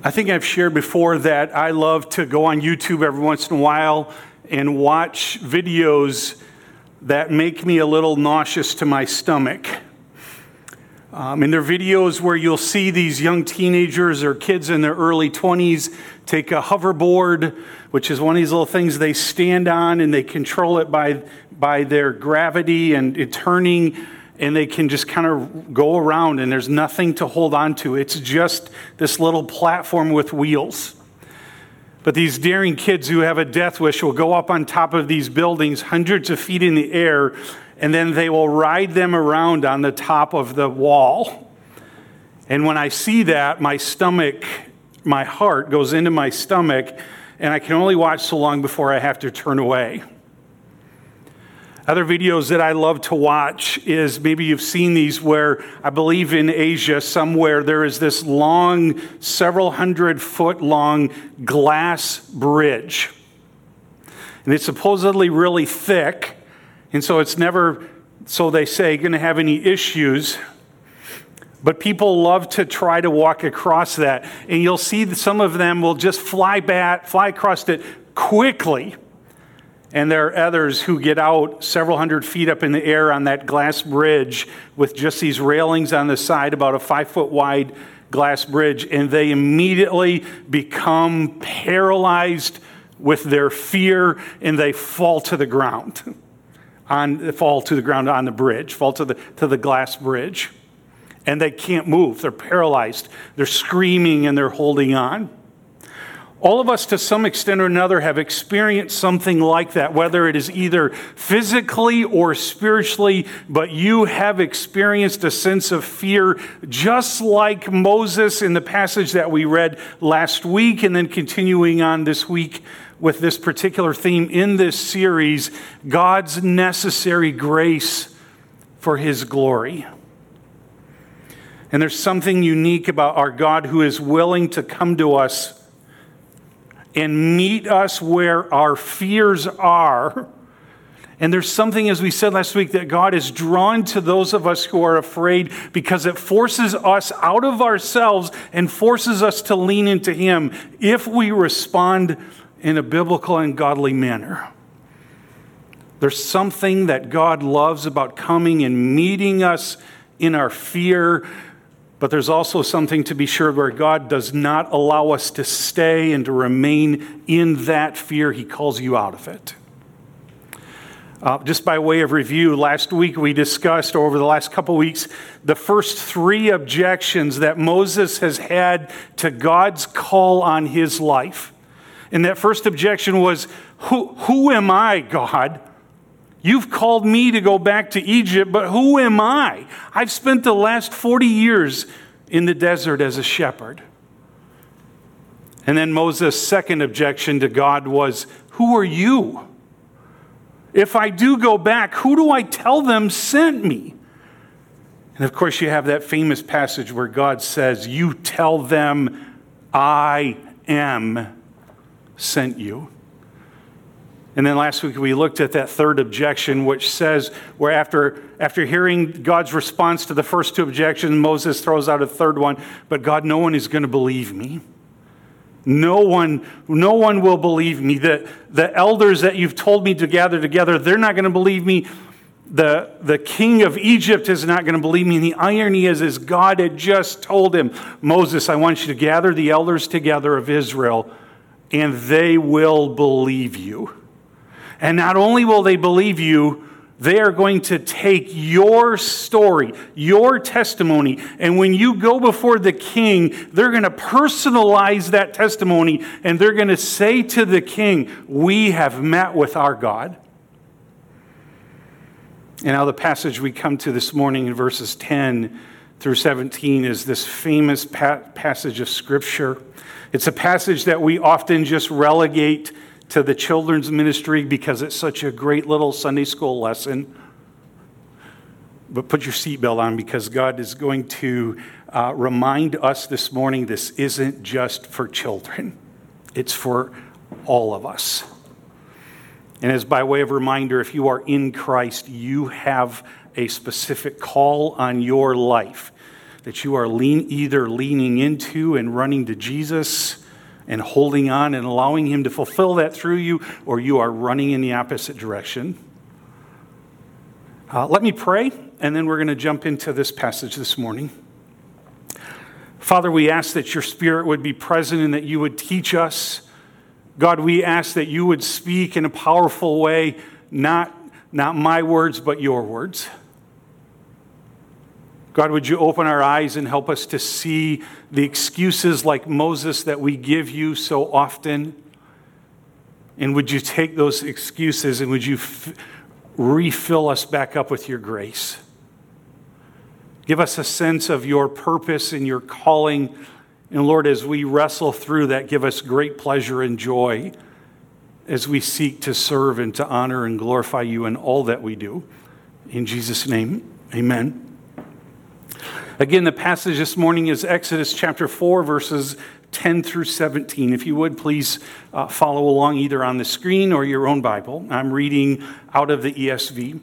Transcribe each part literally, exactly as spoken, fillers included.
I think I've shared before that I love to go on YouTube every once in a while and watch videos that make me a little nauseous to my stomach. Um, and they're videos where you'll see these young teenagers or kids in their early twenties take a hoverboard, which is one of these little things they stand on and they control it by, by their gravity and it turning, and they can just kind of go around and there's nothing to hold on to. It's just this little platform with wheels. But these daring kids who have a death wish will go up on top of these buildings hundreds of feet in the air, and then they will ride them around on the top of the wall. And when I see that, my stomach, my heart goes into my stomach, and I can only watch so long before I have to turn away. Other videos that I love to watch is, maybe you've seen these, where I believe in Asia somewhere there is this long, several hundred foot long glass bridge. And it's supposedly really thick, and so it's never, so they say, going to have any issues. But people love to try to walk across that. And you'll see that some of them will just fly back, fly across it quickly. And there are others who get out several hundred feet up in the air on that glass bridge with just these railings on the side, about a five foot wide glass bridge, and they immediately become paralyzed with their fear, and they fall to the ground, on fall to the ground on the bridge, fall to the to the glass bridge, and they can't move. They're paralyzed. They're screaming and they're holding on. All of us, to some extent or another, have experienced something like that, whether it is either physically or spiritually, but you have experienced a sense of fear, just like Moses in the passage that we read last week, and then continuing on this week with this particular theme in this series, God's necessary grace for His glory. And there's something unique about our God who is willing to come to us and meet us where our fears are. And there's something, as we said last week, that God is drawn to those of us who are afraid, because it forces us out of ourselves and forces us to lean into Him if we respond in a biblical and godly manner. There's something that God loves about coming and meeting us in our fear. But there's also something, to be sure, where God does not allow us to stay and to remain in that fear. He calls you out of it. Uh, just by way of review, last week we discussed, or over the last couple weeks, the first three objections that Moses has had to God's call on his life. And that first objection was, who, who am I, God? You've called me to go back to Egypt, but who am I? I've spent the last forty years in the desert as a shepherd. And then Moses' second objection to God was, who are you? If I do go back, who do I tell them sent me? And of course, you have that famous passage where God says, you tell them I am sent you. And then last week we looked at that third objection, which says, where after, after hearing God's response to the first two objections, Moses throws out a third one, but God, no one is going to believe me. No one, no one will believe me. The, the elders that you've told me to gather together, they're not going to believe me. The, the king of Egypt is not going to believe me. And the irony is, is God had just told him, Moses, I want you to gather the elders together of Israel, and they will believe you. And not only will they believe you, they are going to take your story, your testimony, and when you go before the king, they're going to personalize that testimony, and they're going to say to the king, we have met with our God. And now the passage we come to this morning in verses ten through seventeen is this famous pa- passage of Scripture. It's a passage that we often just relegate to the children's ministry because it's such a great little Sunday school lesson. But put your seatbelt on, because God is going to uh, remind us this morning this isn't just for children. It's for all of us. And as by way of reminder, if you are in Christ, you have a specific call on your life. that you are lean, either leaning into and running to Jesus and holding on and allowing him to fulfill that through you, or you are running in the opposite direction. Uh, let me pray, and then we're going to jump into this passage this morning. Father, we ask that your Spirit would be present and that you would teach us. God, we ask that you would speak in a powerful way, not, not my words, but your words. God, would you open our eyes and help us to see the excuses like Moses that we give you so often? And would you take those excuses and would you f- refill us back up with your grace? Give us a sense of your purpose and your calling. And Lord, as we wrestle through that, give us great pleasure and joy as we seek to serve and to honor and glorify you in all that we do. In Jesus' name, amen. Again, the passage this morning is Exodus chapter four, verses ten through seventeen. If you would, please uh, follow along either on the screen or your own Bible. I'm reading out of the E S V.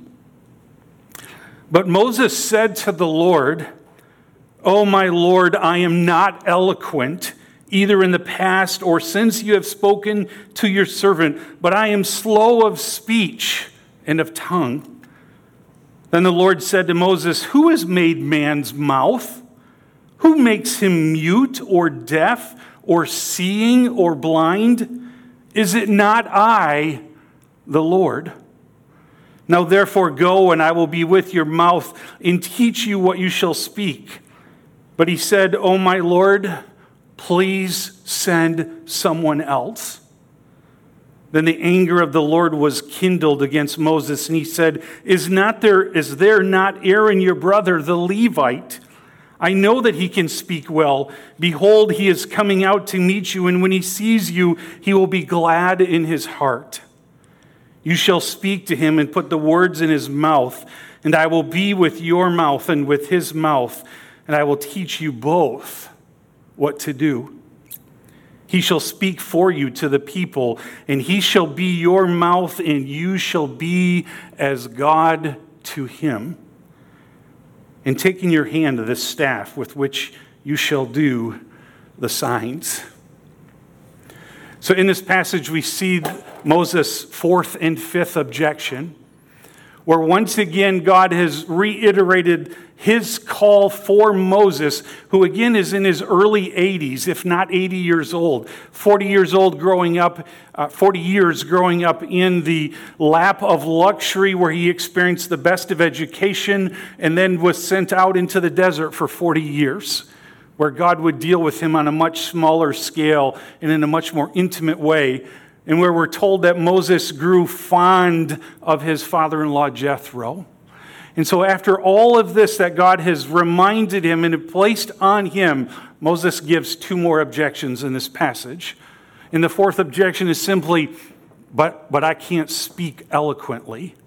But Moses said to the Lord, "O my Lord, I am not eloquent, either in the past or since you have spoken to your servant, but I am slow of speech and of tongue." Then the Lord said to Moses, "Who has made man's mouth? Who makes him mute or deaf or seeing or blind? Is it not I, the Lord? Now therefore go, and I will be with your mouth and teach you what you shall speak." But he said, "O my Lord, please send someone else." Then the anger of the Lord was kindled against Moses, and he said, Is not there, is there not Aaron your brother, the Levite? I know that he can speak well. Behold, he is coming out to meet you, and when he sees you, he will be glad in his heart. You shall speak to him and put the words in his mouth, and I will be with your mouth and with his mouth, and I will teach you both what to do. He shall speak for you to the people, and he shall be your mouth, and you shall be as God to him. And take in your hand the staff with which you shall do the signs. So in this passage, we see Moses' fourth and fifth objection, where once again God has reiterated his call for Moses, who again is in his early eighties, if not eighty years old, forty years old growing up, uh, forty years growing up in the lap of luxury where he experienced the best of education and then was sent out into the desert for forty years, where God would deal with him on a much smaller scale and in a much more intimate way, and where we're told that Moses grew fond of his father-in-law Jethro. And so after all of this that God has reminded him and placed on him, Moses gives two more objections in this passage. And the fourth objection is simply, but, but I can't speak eloquently.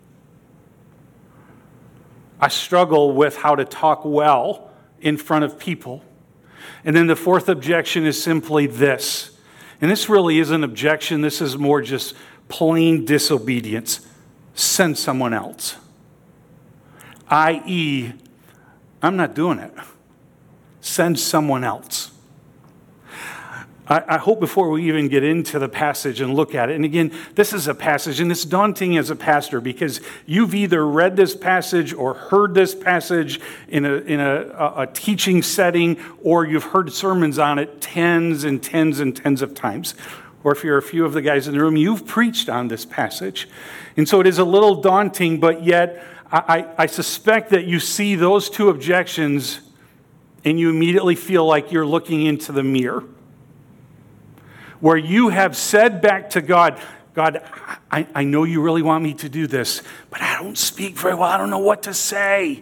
I struggle with how to talk well in front of people. And then the fourth objection is simply this. And this really isn't an objection. This is more just plain disobedience. Send someone else. that is, I'm not doing it. Send someone else. I, I hope before we even get into the passage and look at it, and again, this is a passage, and it's daunting as a pastor because you've either read this passage or heard this passage in a, in a, a teaching setting, or you've heard sermons on it tens and tens and tens of times. Or if you're a few of the guys in the room, you've preached on this passage. And so it is a little daunting, but yet I, I suspect that you see those two objections and you immediately feel like you're looking into the mirror, where you have said back to God, God, I, I know you really want me to do this, but I don't speak very well. I don't know what to say.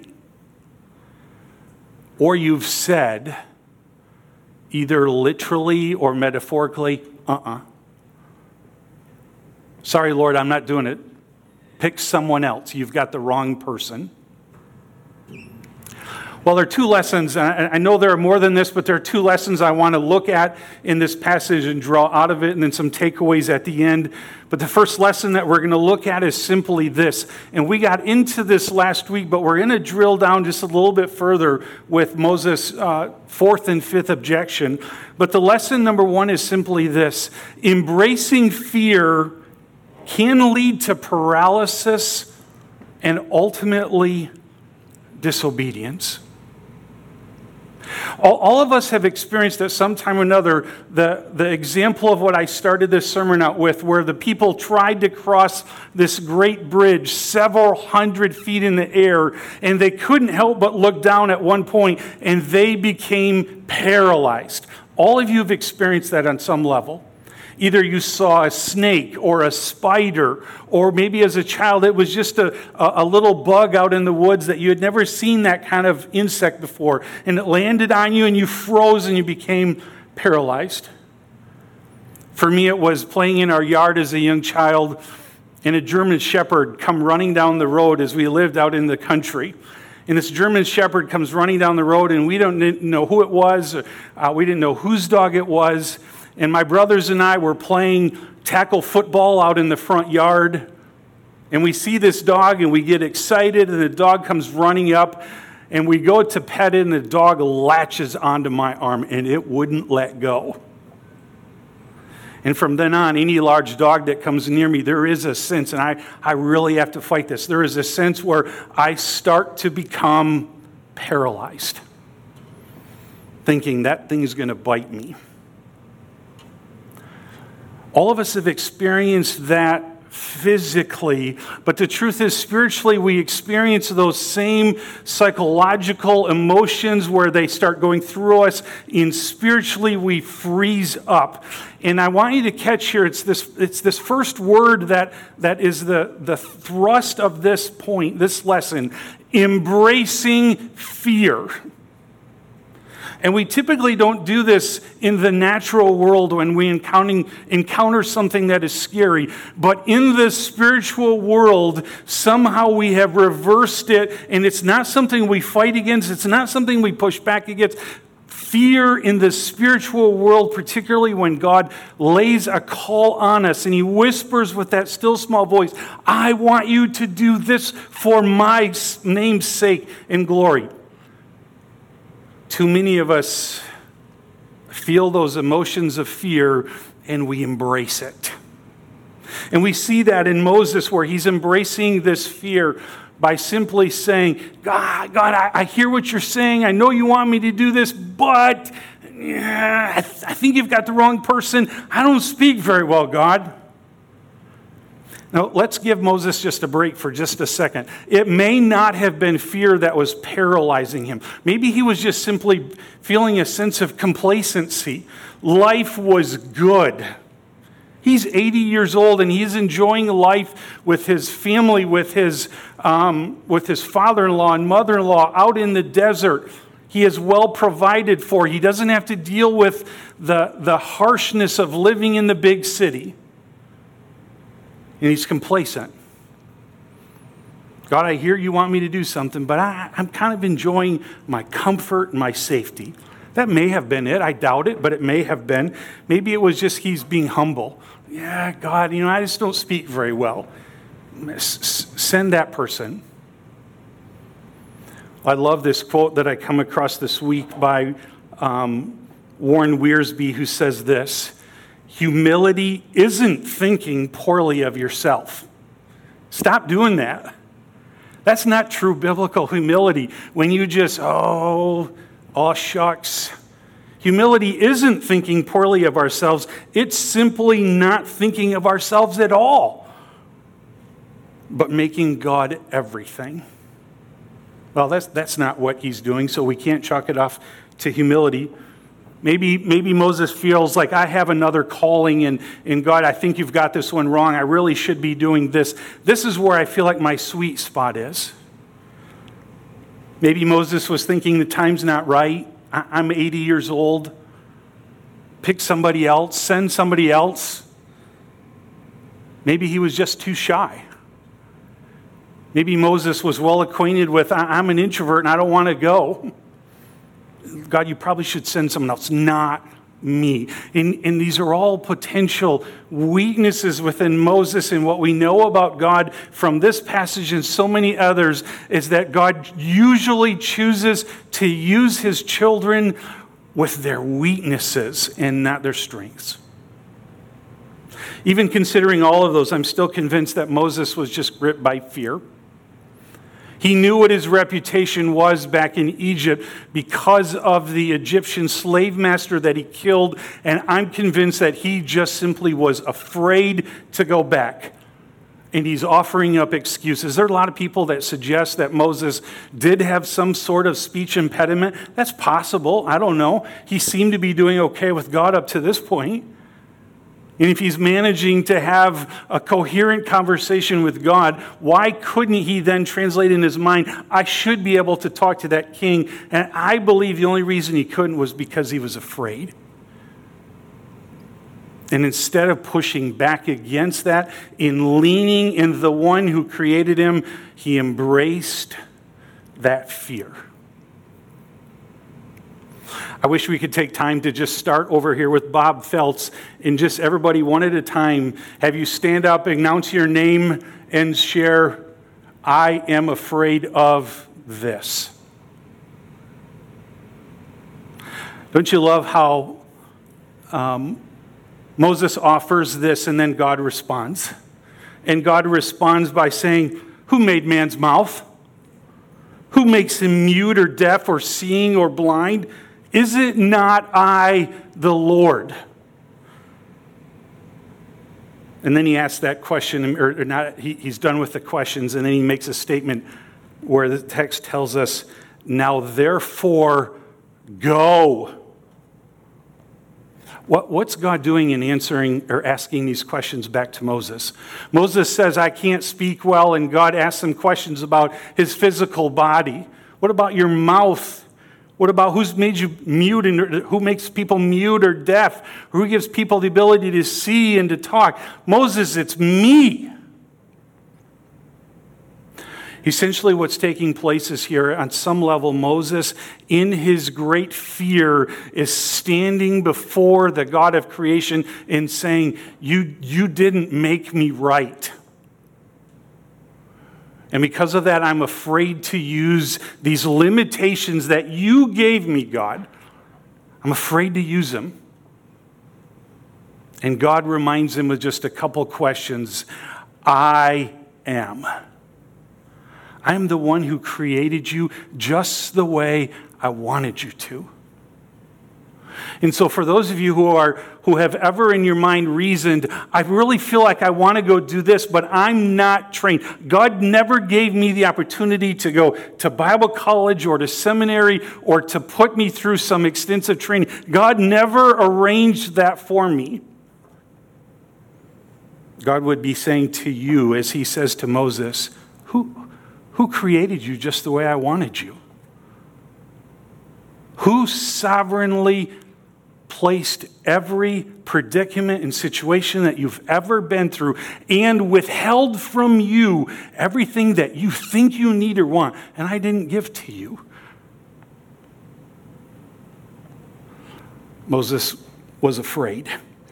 Or you've said, either literally or metaphorically, uh-uh. Sorry, Lord, I'm not doing it. Pick someone else. You've got the wrong person. Well, there are two lessons. I know there are more than this, but there are two lessons I want to look at in this passage and draw out of it, and then some takeaways at the end. But the first lesson that we're going to look at is simply this. And we got into this last week, but we're going to drill down just a little bit further with Moses' uh, fourth and fifth objection. But the lesson number one is simply this. Embracing fear can lead to paralysis and ultimately disobedience. All, all of us have experienced at some time or another the, the example of what I started this sermon out with, where the people tried to cross this great bridge several hundred feet in the air, and they couldn't help but look down at one point, and they became paralyzed. All of you have experienced that on some level. Either you saw a snake or a spider, or maybe as a child it was just a, a little bug out in the woods that you had never seen that kind of insect before, and it landed on you and you froze and you became paralyzed. For me, it was playing in our yard as a young child, and a German shepherd come running down the road as we lived out in the country. And this German shepherd comes running down the road, and we don't know who it was. Uh, we didn't know whose dog it was. And my brothers and I were playing tackle football out in the front yard. And we see this dog and we get excited, and the dog comes running up, and we go to pet it, and the dog latches onto my arm and it wouldn't let go. And from then on, any large dog that comes near me, there is a sense, and I, I really have to fight this, there is a sense where I start to become paralyzed, thinking that thing is going to bite me. All of us have experienced that physically, but the truth is, spiritually, we experience those same psychological emotions where they start going through us, and spiritually we freeze up. And I want you to catch here, it's this it's this first word that, that is the, the thrust of this point, this lesson, embracing fear. And we typically don't do this in the natural world when we encounter, encounter something that is scary. But in the spiritual world, somehow we have reversed it, and it's not something we fight against. It's not something we push back against. Fear in the spiritual world, particularly when God lays a call on us and he whispers with that still small voice, I want you to do this for my name's sake and glory. Too many of us feel those emotions of fear and we embrace it. And we see that in Moses, where he's embracing this fear by simply saying, God, God, I, I hear what you're saying. I know you want me to do this, but yeah, I, th- I think you've got the wrong person. I don't speak very well, God. Now, let's give Moses just a break for just a second. It may not have been fear that was paralyzing him. Maybe he was just simply feeling a sense of complacency. Life was good. He's eighty years old, and he's enjoying life with his family, with his, um, with his father-in-law and mother-in-law out in the desert. He is well provided for. He doesn't have to deal with the, the harshness of living in the big city. And he's complacent. God, I hear you want me to do something, but I, I'm kind of enjoying my comfort and my safety. That may have been it. I doubt it, but it may have been. Maybe it was just he's being humble. Yeah, God, you know, I just don't speak very well. S- send that person. I love this quote that I come across this week by um, Warren Wiersbe, who says this: humility isn't thinking poorly of yourself. Stop doing that. That's not true biblical humility. When you just, oh, oh shucks. Humility isn't thinking poorly of ourselves. It's simply not thinking of ourselves at all, but making God everything. Well, that's, that's not what he's doing, so we can't chalk it off to humility. Maybe maybe Moses feels like, I have another calling, and, and God, I think you've got this one wrong. I really should be doing this. This is where I feel like my sweet spot is. Maybe Moses was thinking the time's not right. I, I'm eighty years old. Pick somebody else. Send somebody else. Maybe he was just too shy. Maybe Moses was well acquainted with, I'm an introvert and I don't want to go. God, you probably should send someone else, not me. And, and these are all potential weaknesses within Moses. And what we know about God from this passage and so many others is that God usually chooses to use his children with their weaknesses and not their strengths. Even considering all of those, I'm still convinced that Moses was just gripped by fear. He knew what his reputation was back in Egypt because of the Egyptian slave master that he killed, and I'm convinced that he just simply was afraid to go back. And he's offering up excuses. There are a lot of people that suggest that Moses did have some sort of speech impediment. That's possible. I don't know. He seemed to be doing okay with God up to this point. And if he's managing to have a coherent conversation with God, why couldn't he then translate in his mind, I should be able to talk to that king? And I believe the only reason he couldn't was because he was afraid. And instead of pushing back against that, in leaning in the one who created him, he embraced that fear. I wish we could take time to just start over here with Bob Feltz and just everybody one at a time have you stand up, announce your name, and share, I am afraid of this. Don't you love how um, Moses offers this and then God responds? And God responds by saying, who made man's mouth? Who makes him mute or deaf or seeing or blind? Is it not I, the Lord? And then he asks that question, or not, he, he's done with the questions, and then he makes a statement where the text tells us, now therefore go. What, what's God doing in answering or asking these questions back to Moses? Moses says, I can't speak well, and God asks him questions about his physical body. What about your mouth? What about who's made you mute and who makes people mute or deaf? Who gives people the ability to see and to talk? Moses, it's me. Essentially, what's taking place is here, on some level, Moses, in his great fear, is standing before the God of creation and saying, you, you didn't make me right. And because of that, I'm afraid to use these limitations that you gave me, God. I'm afraid to use them. And God reminds him with just a couple questions. I am. I am the one who created you just the way I wanted you to. And so for those of you who are who have ever in your mind reasoned, I really feel like I want to go do this, but I'm not trained. God never gave me the opportunity to go to Bible college or to seminary or to put me through some extensive training. God never arranged that for me. God would be saying to you, as he says to Moses, who, who created you just the way I wanted you? Who sovereignly placed every predicament and situation that you've ever been through and withheld from you everything that you think you need or want, and I didn't give to you? Moses was afraid.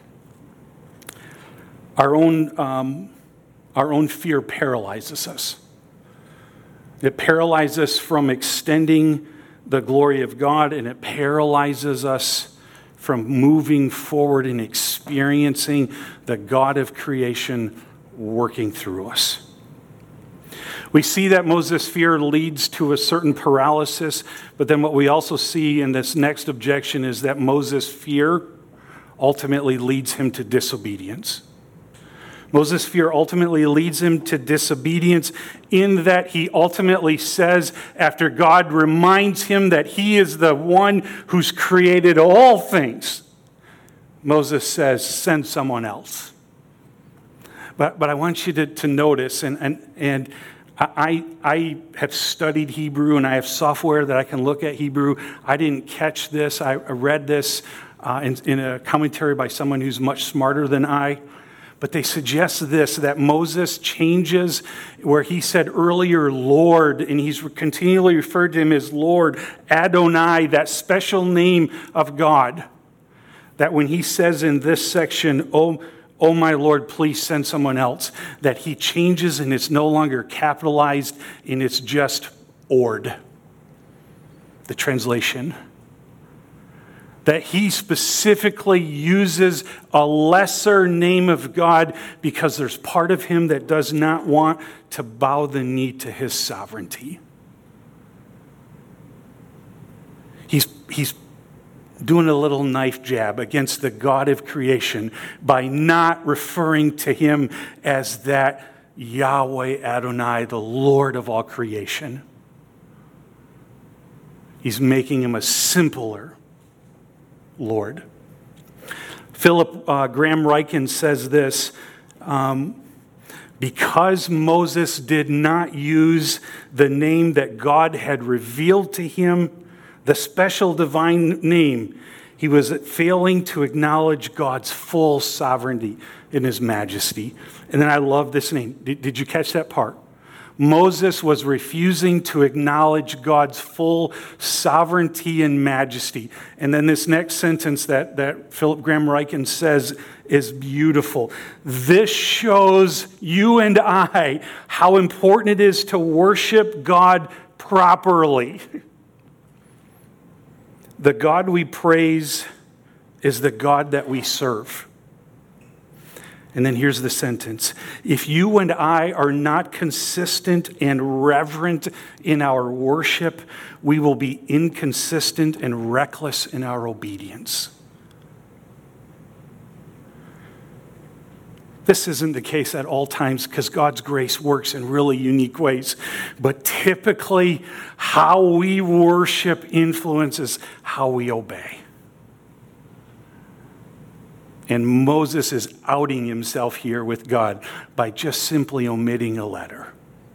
Our own, um, our own fear paralyzes us. It paralyzes us from extending the glory of God, and it paralyzes us from moving forward and experiencing the God of creation working through us. We see that Moses' fear leads to a certain paralysis, but then what we also see in this next objection is that Moses' fear ultimately leads him to disobedience. Moses' fear ultimately leads him to disobedience in that he ultimately says, after God reminds him that he is the one who's created all things, Moses says, send someone else. But but I want you to, to notice, and, and, and I, I have studied Hebrew and I have software that I can look at Hebrew. I didn't catch this. I read this uh, in, in a commentary by someone who's much smarter than I. but they suggest this, that Moses changes where he said earlier, Lord, and he's continually referred to him as Lord, Adonai, that special name of God. That when he says in this section, oh, oh my Lord, please send someone else, that he changes and it's no longer capitalized and it's just Ord, the translation. That he specifically uses a lesser name of God because there's part of him that does not want to bow the knee to his sovereignty. He's, he's doing a little knife jab against the God of creation by not referring to him as that Yahweh Adonai, the Lord of all creation. He's making him a simpler Lord. Philip uh, Graham Ryken says this, um, because Moses did not use the name that God had revealed to him, the special divine name, he was failing to acknowledge God's full sovereignty in his majesty. And then I love this name. Did, did you catch that part? Moses was refusing to acknowledge God's full sovereignty and majesty. And then this next sentence that, that Philip Graham Ryken says is beautiful. This shows you and I how important it is to worship God properly. The God we praise is the God that we serve. And then here's the sentence. If you and I are not consistent and reverent in our worship, we will be inconsistent and reckless in our obedience. This isn't the case at all times because God's grace works in really unique ways. But typically, how we worship influences how we obey. And Moses is outing himself here with God by just simply omitting a letter.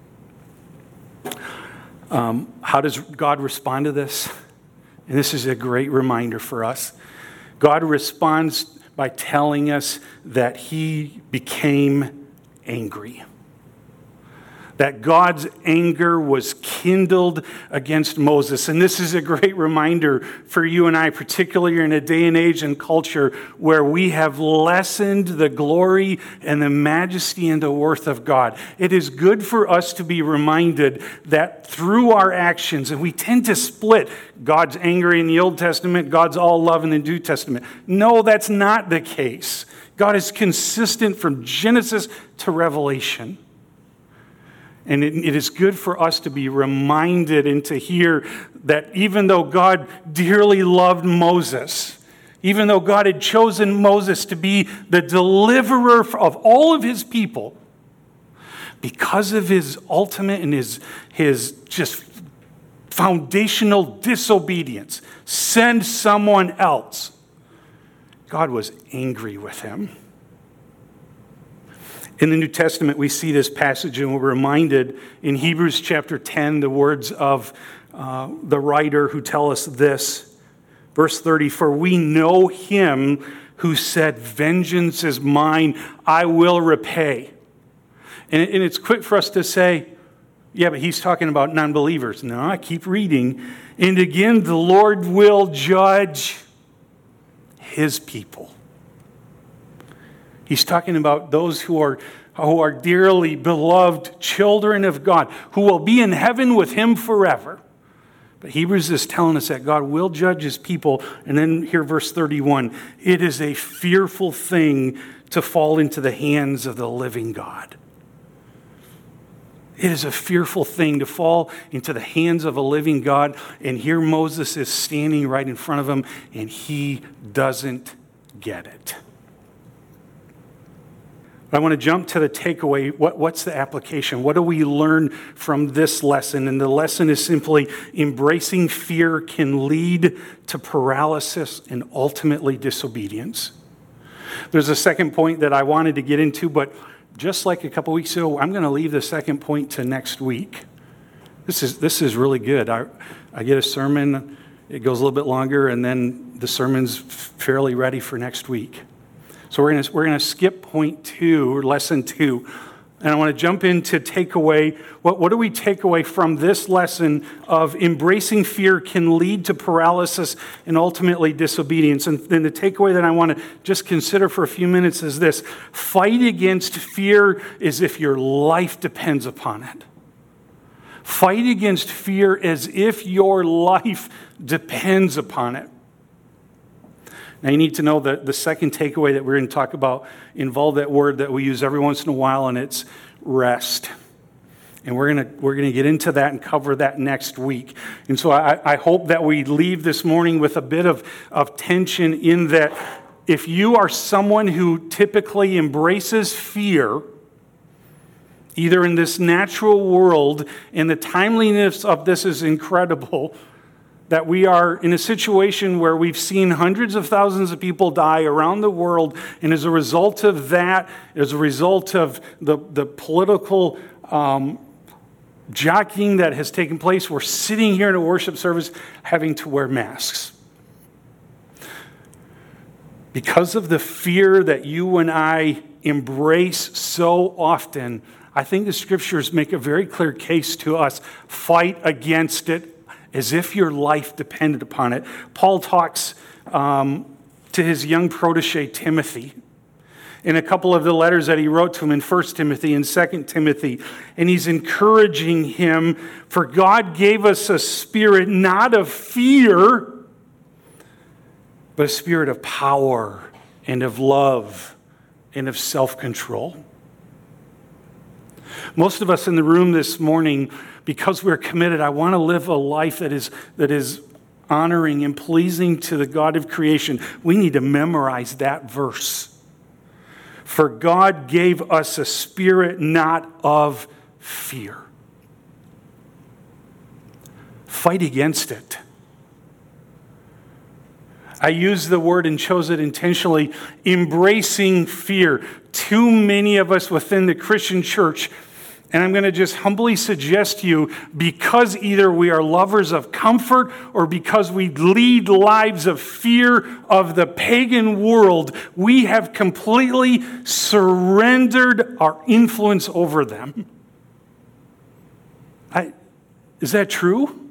Um, how does God respond to this? And this is a great reminder for us. God responds by telling us that he became angry. That God's anger was kindled against Moses. And this is a great reminder for you and I, particularly in a day and age and culture where we have lessened the glory and the majesty and the worth of God. It is good for us to be reminded that through our actions, and we tend to split God's angry in the Old Testament, God's all love in the New Testament. No, that's not the case. God is consistent from Genesis to Revelation. And it, it is good for us to be reminded and to hear that even though God dearly loved Moses, even though God had chosen Moses to be the deliverer of all of his people, because of his ultimate and his, his just foundational disobedience, send someone else, God was angry with him. In the New Testament, we see this passage and we're reminded in Hebrews chapter ten, the words of uh, the writer who tell us this. Verse thirty, for we know him who said, vengeance is mine, I will repay. And, and it's quick for us to say, yeah, but he's talking about non-believers. No, I keep reading. And again, the Lord will judge his people. He's talking about those who are, who are dearly beloved children of God, who will be in heaven with him forever. But Hebrews is telling us that God will judge his people. And then here, verse thirty-one, it is a fearful thing to fall into the hands of the living God. It is a fearful thing to fall into the hands of a living God. And here Moses is standing right in front of him, and he doesn't get it. I want to jump to the takeaway. What, what's the application? What do we learn from this lesson? And the lesson is simply embracing fear can lead to paralysis and ultimately disobedience. There's a second point that I wanted to get into, but just like a couple weeks ago, I'm going to leave the second point to next week. This is this is really good. I, I get a sermon, it goes a little bit longer, and then the sermon's fairly ready for next week. So we're going to we're going to skip point two, or lesson two. And I want to jump into takeaway. What, what do we take away from this lesson of embracing fear can lead to paralysis and ultimately disobedience? And then the takeaway that I want to just consider for a few minutes is this. Fight against fear as if your life depends upon it. Fight against fear as if your life depends upon it. Now you need to know that the second takeaway that we're going to talk about involved that word that we use every once in a while, and it's rest. And we're going to we're going to get into that and cover that next week. And so I, I hope that we leave this morning with a bit of, of tension in that if you are someone who typically embraces fear, either in this natural world, and the timeliness of this is incredible, that we are in a situation where we've seen hundreds of thousands of people die around the world, and as a result of that, as a result of the, the political um, jockeying that has taken place, we're sitting here in a worship service having to wear masks. Because of the fear that you and I embrace so often, I think the scriptures make a very clear case to us. Fight against it as if your life depended upon it. Paul talks um, to his young protege, Timothy, in a couple of the letters that he wrote to him in First Timothy and Second Timothy. And he's encouraging him, for God gave us a spirit not of fear, but a spirit of power and of love and of self-control. Most of us in the room this morning, because we're committed, I want to live a life that is that is honoring and pleasing to the God of creation. We need to memorize that verse. For God gave us a spirit not of fear. Fight against it. I use the word and chose it intentionally, embracing fear. Too many of us within the Christian church, and I'm going to just humbly suggest to you, because either we are lovers of comfort or because we lead lives of fear of the pagan world, we have completely surrendered our influence over them. I, is that true?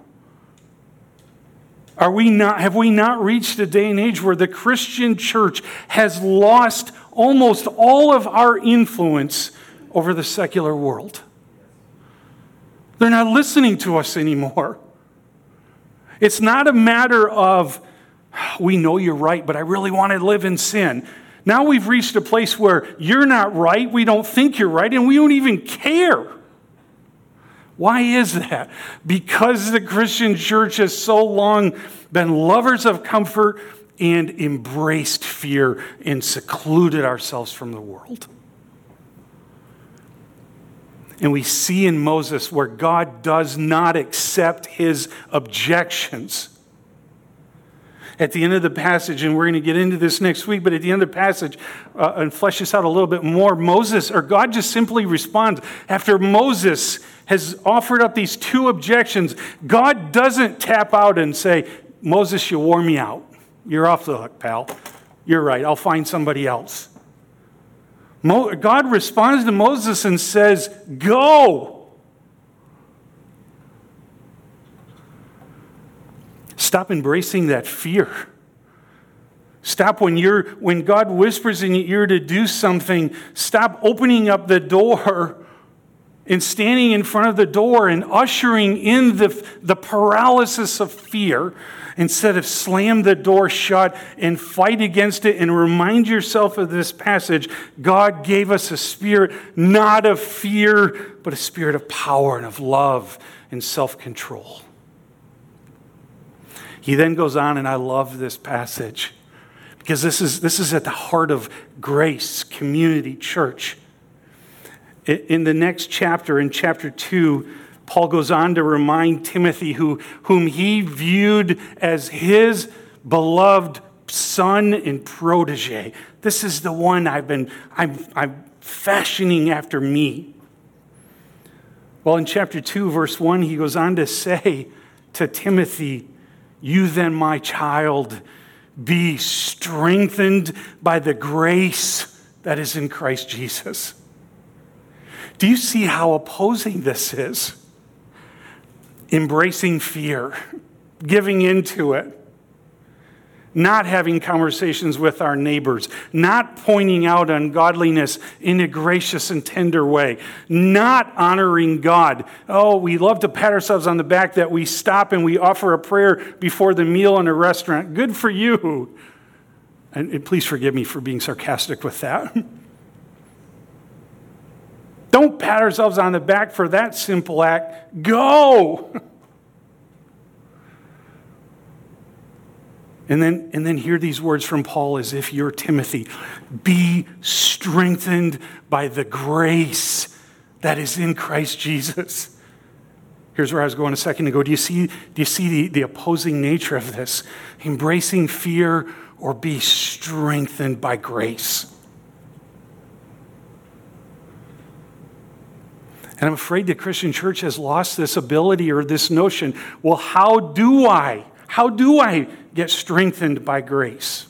Are we not, have we not reached a day and age where the Christian church has lost almost all of our influence over the secular world? They're not listening to us anymore. It's not a matter of, we know you're right, but I really want to live in sin. Now we've reached a place where you're not right, we don't think you're right, and we don't even care. Why is that? Because the Christian church has so long been lovers of comfort and embraced fear and secluded ourselves from the world. And we see in Moses where God does not accept his objections. At the end of the passage, and we're going to get into this next week, but at the end of the passage, uh, and flesh this out a little bit more, Moses, or God just simply responds. After Moses has offered up these two objections, God doesn't tap out and say, Moses, you wore me out. You're off the hook, pal. You're right. I'll find somebody else. Mo- God responds to Moses and says, go. Stop embracing that fear. Stop when you're when God whispers in your ear to do something. Stop opening up the door and standing in front of the door and ushering in the, the paralysis of fear. Instead of slam the door shut and fight against it and remind yourself of this passage. God gave us a spirit not of fear, but a spirit of power and of love and self-control. He then goes on, and I love this passage because this is, this is at the heart of Grace Community Church. In the next chapter, in chapter two, Paul goes on to remind Timothy, who, whom he viewed as his beloved son and protege. This is the one I've been, I'm, I'm fashioning after me. Well, in chapter two, verse one, he goes on to say to Timothy, you then, my child, be strengthened by the grace that is in Christ Jesus. Do you see how opposing this is? Embracing fear, giving into it, not having conversations with our neighbors, not pointing out ungodliness in a gracious and tender way, not honoring God. Oh, we love to pat ourselves on the back that we stop and we offer a prayer before the meal in a restaurant. Good for you. And, and please forgive me for being sarcastic with that. Don't pat ourselves on the back for that simple act. Go! And then, and then hear these words from Paul as if you're Timothy. Be strengthened by the grace that is in Christ Jesus. Here's where I was going a second ago. Do you see, do you see the, the opposing nature of this? Embracing fear or be strengthened by grace. And I'm afraid the Christian church has lost this ability or this notion. Well, how do I? How do I get strengthened by grace?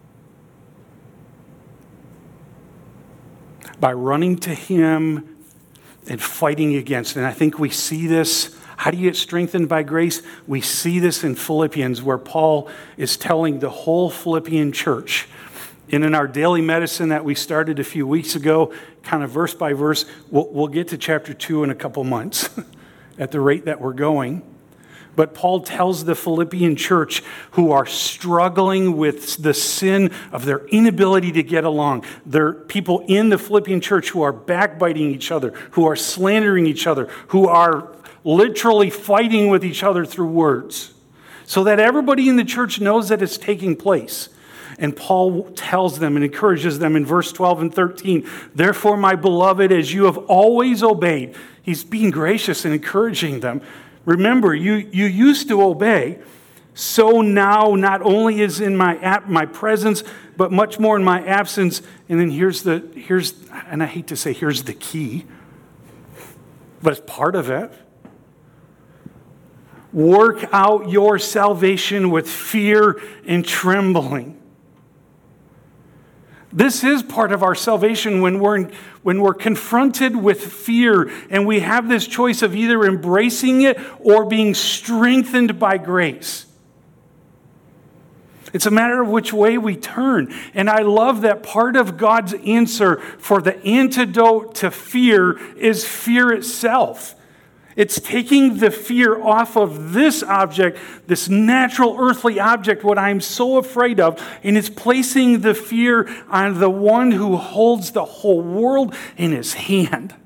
By running to Him and fighting against it. And I think we see this. How do you get strengthened by grace? We see this in Philippians, where Paul is telling the whole Philippian church. And in our daily medicine that we started a few weeks ago, kind of verse by verse, we'll, we'll get to chapter two in a couple months at the rate that we're going. But Paul tells the Philippian church who are struggling with the sin of their inability to get along. There are people in the Philippian church who are backbiting each other, who are slandering each other, who are literally fighting with each other through words, so that everybody in the church knows that it's taking place. And Paul tells them and encourages them in verse twelve and thirteen, therefore, my beloved, as you have always obeyed. He's being gracious and encouraging them. Remember, you, you used to obey, so now not only is in my ap- my presence, but much more in my absence. And then here's the, here's, and I hate to say here's the key, but it's part of it. Work out your salvation with fear and trembling. This is part of our salvation when we're in, when we're confronted with fear and we have this choice of either embracing it or being strengthened by grace. It's a matter of which way we turn. And I love that part of God's answer for the antidote to fear is fear itself. It's taking the fear off of this object, this natural earthly object, what I'm so afraid of, and it's placing the fear on the one who holds the whole world in his hand.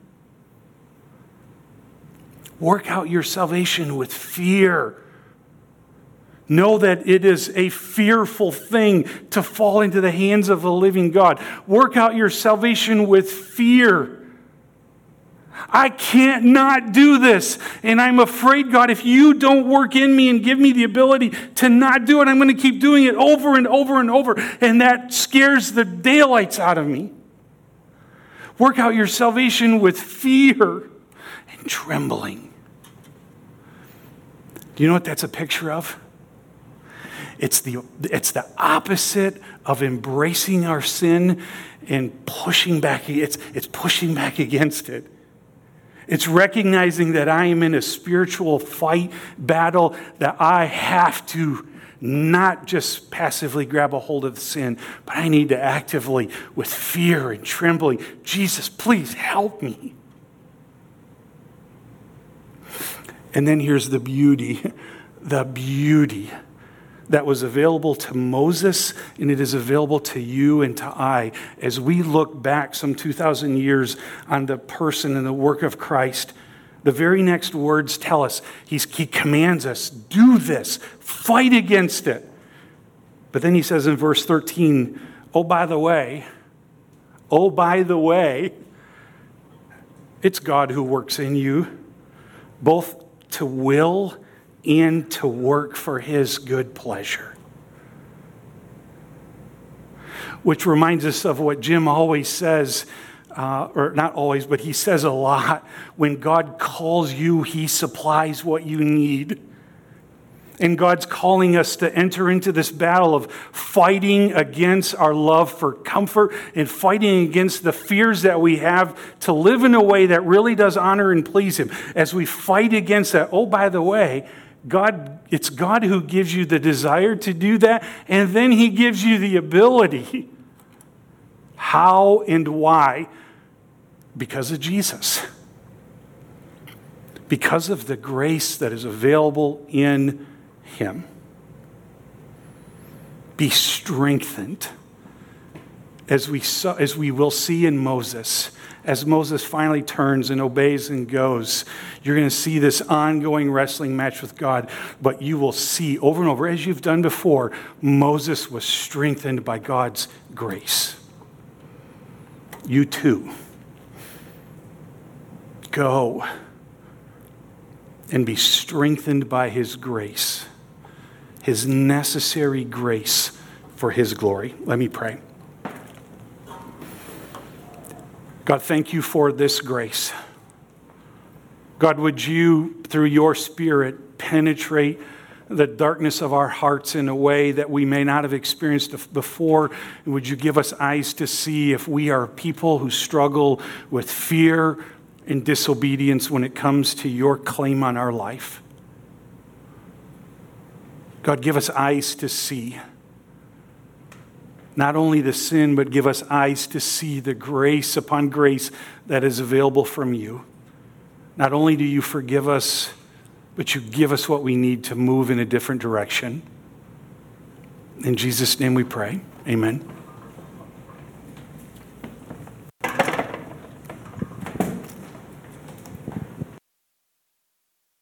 Work out your salvation with fear. Know that it is a fearful thing to fall into the hands of the living God. Work out your salvation with fear. I can't not do this. And I'm afraid, God, if you don't work in me and give me the ability to not do it, I'm going to keep doing it over and over and over. And that scares the daylights out of me. Work out your salvation with fear and trembling. Do you know what that's a picture of? It's the, it's the opposite of embracing our sin and pushing back. It's, it's pushing back against it. It's recognizing that I am in a spiritual fight, battle, that I have to not just passively grab a hold of the sin, but I need to actively, with fear and trembling, Jesus, please help me. And then here's the beauty, the beauty that was available to Moses, and it is available to you and to I as we look back some two thousand years on the person and the work of Christ. The very next words tell us, he's, he commands us, do this, fight against it. But then he says in verse thirteen, oh, by the way, oh, by the way, it's God who works in you, both to will and to work for his good pleasure. Which reminds us of what Jim always says, uh, or not always, but he says a lot. When God calls you, he supplies what you need. And God's calling us to enter into this battle of fighting against our love for comfort and fighting against the fears that we have to live in a way that really does honor and please Him. As we fight against that, oh, by the way, God, it's God who gives you the desire to do that, and then He gives you the ability. How and why? Because of Jesus. Because of the grace that is available in Him. Be strengthened, as we saw, as we will see in Moses. As Moses finally turns and obeys and goes, you're going to see this ongoing wrestling match with God. But you will see over and over, as you've done before, Moses was strengthened by God's grace. You too. Go and be strengthened by His grace, His necessary grace for His glory. Let me pray. God, thank you for this grace. God, would you, through your Spirit, penetrate the darkness of our hearts in a way that we may not have experienced before? And would you give us eyes to see if we are people who struggle with fear and disobedience when it comes to your claim on our life? God, give us eyes to see not only the sin, but give us eyes to see the grace upon grace that is available from you. Not only do you forgive us, but you give us what we need to move in a different direction. In Jesus' name we pray. Amen.